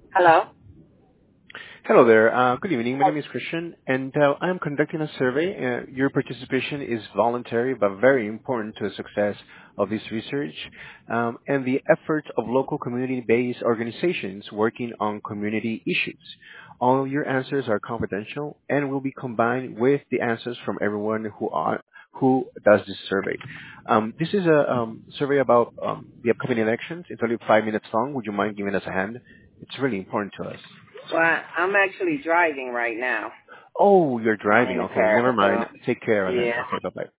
Hello? Hello there. Good evening. My name is Christian, and I am conducting a survey. Your participation is voluntary but very important to the success of this research and the efforts of local community-based organizations working on community issues. All your answers are confidential and will be combined with the answers from everyone who does this survey. This is a survey about the upcoming elections. It's only 5 minutes long. Would you mind giving us a hand? It's really important to us. Well, I'm actually driving right now. Oh, you're I'm driving. in the Okay, car, never mind. so Take care then. yeah. Okay, bye-bye.